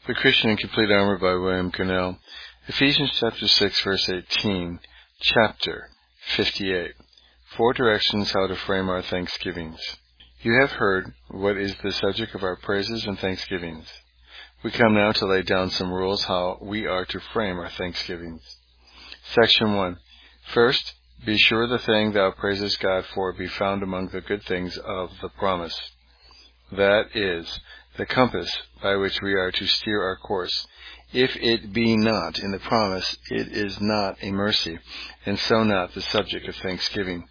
The Christian in Complete Armor by William Gurnall. Ephesians chapter 6, verse 18. Chapter 58. 4 directions how to frame our thanksgivings. You have heard what is the subject of our praises and thanksgivings. We come now to lay down some rules how we are to frame our thanksgivings. Section 1. First, be sure the thing thou praisest God for be found among the good things of the promise. That is, the compass by which we are to steer our course. If it be not in the promise, it is not a mercy, and so not the subject of thanksgiving.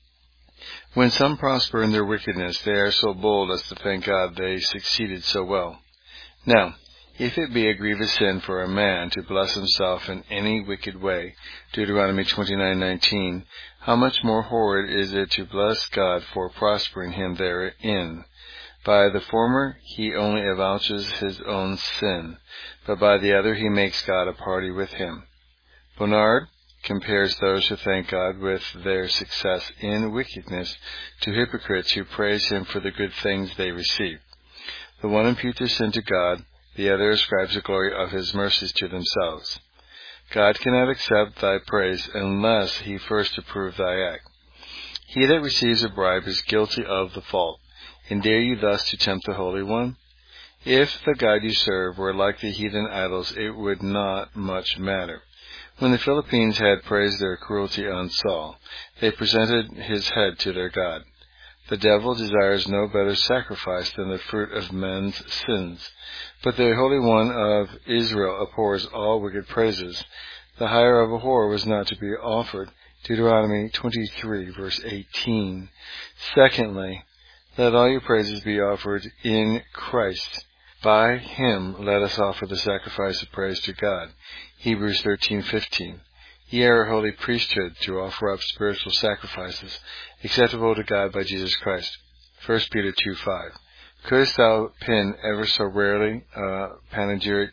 When some prosper in their wickedness, they are so bold as to thank God they succeeded so well. Now, if it be a grievous sin for a man to bless himself in any wicked way, Deuteronomy 29:19, how much more horrid is it to bless God for prospering him therein? By the former he only avouches his own sin, but by the other he makes God a party with him. Bonnard compares those who thank God with their success in wickedness to hypocrites who praise him for the good things they receive. The one imputes their sin to God, the other ascribes the glory of his mercies to themselves. God cannot accept thy praise unless he first approve thy act. He that receives a bribe is guilty of the fault. And dare you thus to tempt the Holy One? If the God you serve were like the heathen idols, it would not much matter. When the Philippines had praised their cruelty on Saul, they presented his head to their God. The devil desires no better sacrifice than the fruit of men's sins. But the Holy One of Israel abhors all wicked praises. The hire of a whore was not to be offered. Deuteronomy 23, verse 18. Secondly, let all your praises be offered in Christ. By him let us offer the sacrifice of praise to God. Hebrews 13:15. Ye are a holy priesthood to offer up spiritual sacrifices, acceptable to God by Jesus Christ. 1 Peter 2:5. Couldst thou pen ever so rarely a panegyric,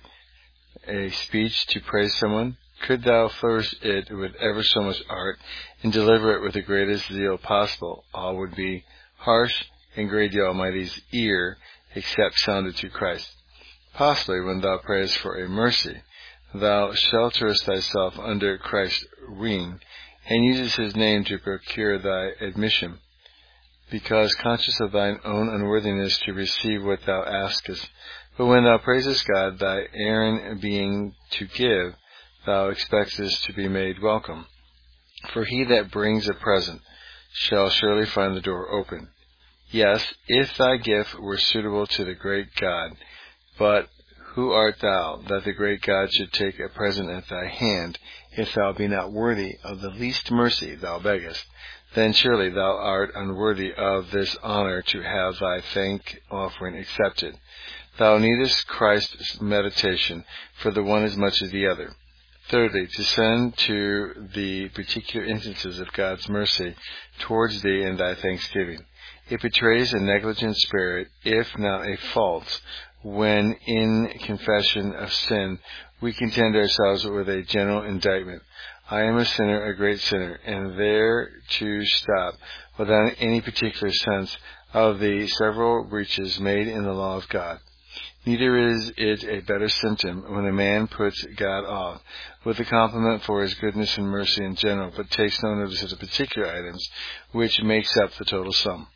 a speech to praise someone? Could thou flourish it with ever so much art, and deliver it with the greatest zeal possible? All would be harsh and grate the Almighty's ear, except sounded to Christ. Possibly, when thou prayest for a mercy, thou shelterest thyself under Christ's wing, and usest his name to procure thy admission, because conscious of thine own unworthiness to receive what thou askest. But when thou praisest God, thy errand being to give, thou expectest to be made welcome. For he that brings a present shall surely find the door open. Yes, if thy gift were suitable to the great God, but who art thou, that the great God should take a present at thy hand, if thou be not worthy of the least mercy thou beggest? Then surely thou art unworthy of this honor to have thy thank offering accepted. Thou needest Christ's meditation for the one as much as the other. Thirdly, to send to the particular instances of God's mercy towards thee in thy thanksgiving. It betrays a negligent spirit, if not a false, when in confession of sin we contend ourselves with a general indictment. I am a sinner, a great sinner, and there to stop, without any particular sense of the several breaches made in the law of God. Neither is it a better symptom when a man puts God off with a compliment for his goodness and mercy in general, but takes no notice of the particular items which makes up the total sum.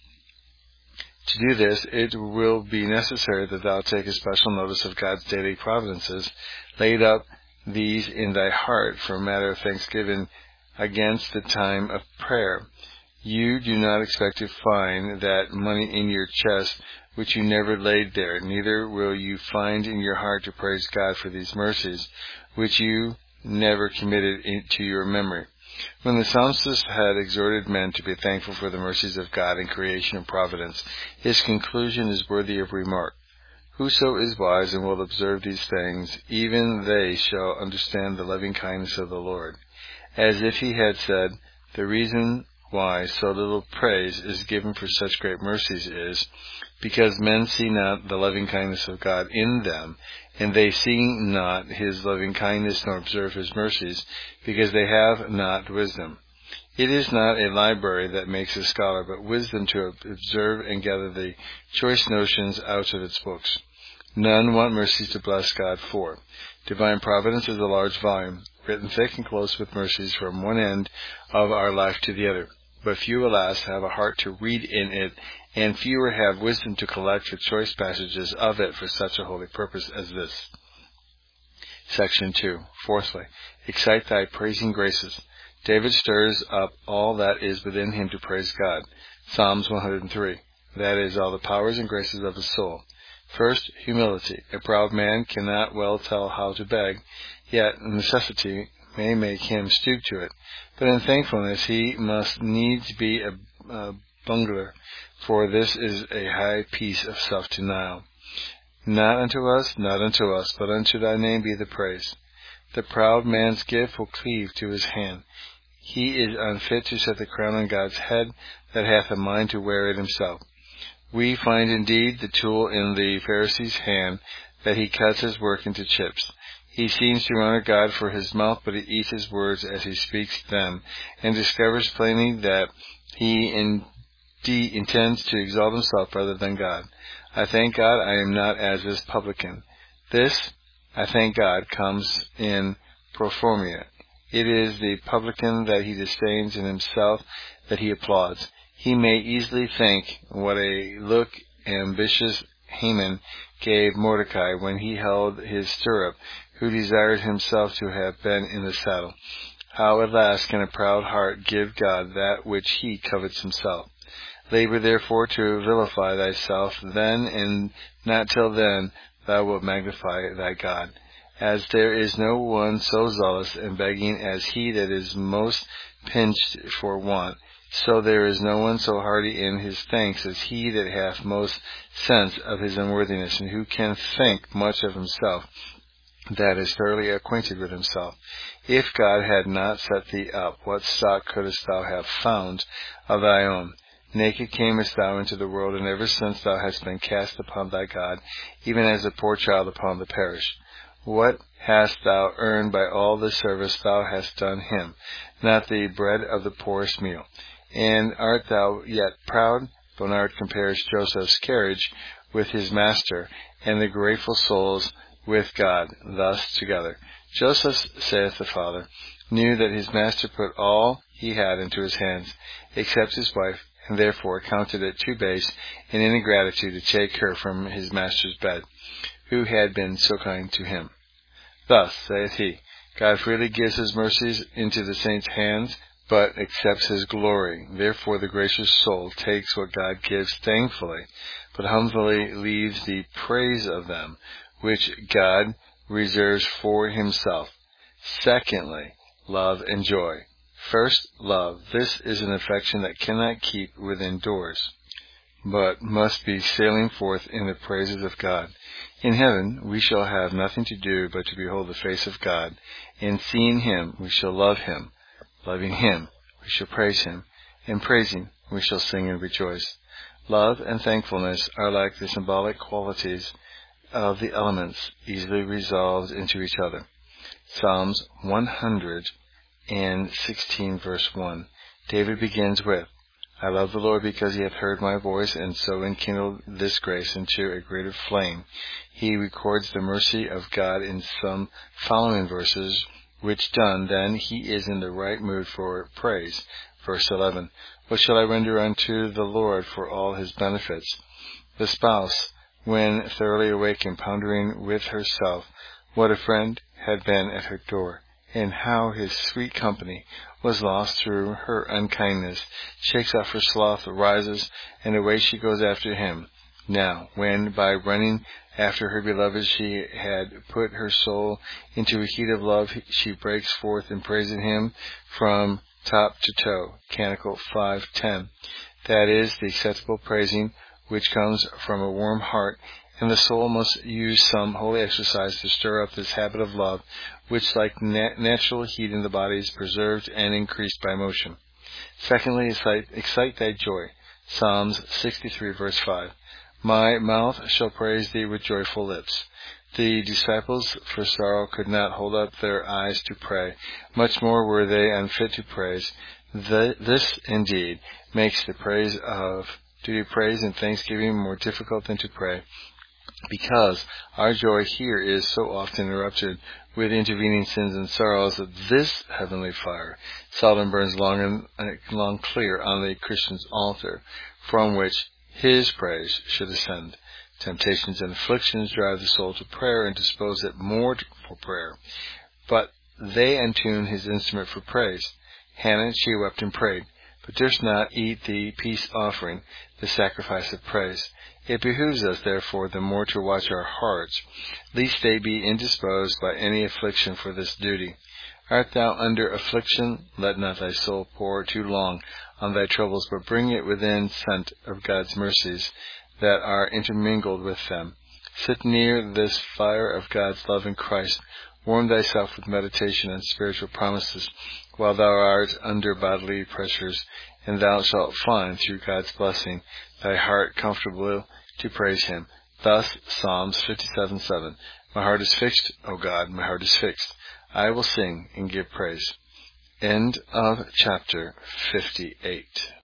To do this, it will be necessary that thou take a special notice of God's daily providences, laid up these in thy heart for a matter of thanksgiving against the time of prayer. You do not expect to find that money in your chest which you never laid there, neither will you find in your heart to praise God for these mercies which you never committed to your memory. When the psalmist had exhorted men to be thankful for the mercies of God in creation and providence, his conclusion is worthy of remark. Whoso is wise and will observe these things, even they shall understand the loving kindness of the Lord. As if he had said, the reason why so little praise is given for such great mercies is, because men see not the loving kindness of God in them, and they see not his loving kindness nor observe his mercies, because they have not wisdom. It is not a library that makes a scholar, but wisdom to observe and gather the choice notions out of its books. None want mercies to bless God for. Divine providence is a large volume, written thick and close with mercies from one end of our life to the other. But few, alas, have a heart to read in it, and fewer have wisdom to collect the choice passages of it for such a holy purpose as this. Section 2. Fourthly, excite thy praising graces. David stirs up all that is within him to praise God. Psalms 103. That is, all the powers and graces of his soul. First, humility. A proud man cannot well tell how to beg, yet necessity may make him stoop to it. But in thankfulness he must needs be a bungler, for this is a high piece of self-denial. Not unto us, but unto thy name be the praise. The proud man's gift will cleave to his hand. He is unfit to set the crown on God's head, that hath a mind to wear it himself. We find indeed the tool in the Pharisee's hand, that he cuts his work into chips. He seems to honor God for his mouth, but he eats his words as he speaks them, and discovers plainly that he indeed intends to exalt himself rather than God. I thank God I am not as this publican. This, I thank God, comes in pro formia. It is the publican that he disdains, in himself that he applauds. He may easily think what a look ambitious Haman gave Mordecai when he held his stirrup, who desired himself to have been in the saddle. How at last can a proud heart give God that which he covets himself? Labor therefore to vilify thyself, then and not till then thou wilt magnify thy God. As there is no one so zealous in begging as he that is most pinched for want, so there is no one so hearty in his thanks as he that hath most sense of his unworthiness, and who can think much of himself, that is thoroughly acquainted with himself. If God had not set thee up, what stock couldst thou have found of thy own? Naked camest thou into the world, and ever since thou hast been cast upon thy God, even as a poor child upon the parish. What hast thou earned by all the service thou hast done him? Not the bread of the poorest meal. And art thou yet proud? Bonnard compares Joseph's carriage with his master, and the grateful souls with God, thus together. Joseph, saith the father, knew that his master put all he had into his hands, except his wife, and therefore counted it too base and in ingratitude to take her from his master's bed, who had been so kind to him. Thus, saith he, God freely gives his mercies into the saint's hands, but accepts his glory. Therefore the gracious soul takes what God gives thankfully, but humbly leaves the praise of them, which God reserves for himself. Secondly, love and joy. First, love. This is an affection that cannot keep within doors, but must be sailing forth in the praises of God. In heaven we shall have nothing to do but to behold the face of God, and seeing him we shall love him. Loving him, we shall praise him, and praising, we shall sing and rejoice. Love and thankfulness are like the symbolic qualities of the elements, easily resolved into each other. Psalms 116, verse 1. David begins with, I love the Lord because he hath heard my voice, and so enkindled this grace into a greater flame. He records the mercy of God in some following verses, which done, then he is in the right mood for praise. Verse 11, what shall I render unto the Lord for all his benefits? The spouse, when thoroughly awake and pondering with herself what a friend had been at her door, and how his sweet company was lost through her unkindness, shakes off her sloth, rises, and away she goes after him. Now, when by running after her beloved she had put her soul into a heat of love, she breaks forth in praising him from top to toe. Canticle 5:10. That is the acceptable praising which comes from a warm heart, and the soul must use some holy exercise to stir up this habit of love, which like natural heat in the body is preserved and increased by motion. Secondly, excite thy joy. Psalms 63, verse 5. My mouth shall praise thee with joyful lips. The disciples for sorrow could not hold up their eyes to pray. Much more were they unfit to praise. This, indeed, makes the praise and thanksgiving more difficult than to pray. Because our joy here is so often interrupted with intervening sins and sorrows that this heavenly fire seldom burns long clear on the Christian's altar, from which his praise should ascend. Temptations and afflictions drive the soul to prayer and dispose it more for prayer. But they entune his instrument for praise. Hannah, she wept and prayed, but durst not eat the peace offering, the sacrifice of praise. It behooves us, therefore, the more to watch our hearts, lest they be indisposed by any affliction for this duty. Art thou under affliction? Let not thy soul pore too long on thy troubles, but bring it within scent of God's mercies that are intermingled with them. Sit near this fire of God's love in Christ. Warm thyself with meditation and spiritual promises while thou art under bodily pressures, and thou shalt find, through God's blessing, thy heart comfortable to praise Him. Thus, Psalms 57:7. My heart is fixed, O God, my heart is fixed. I will sing and give praise. End of chapter 58.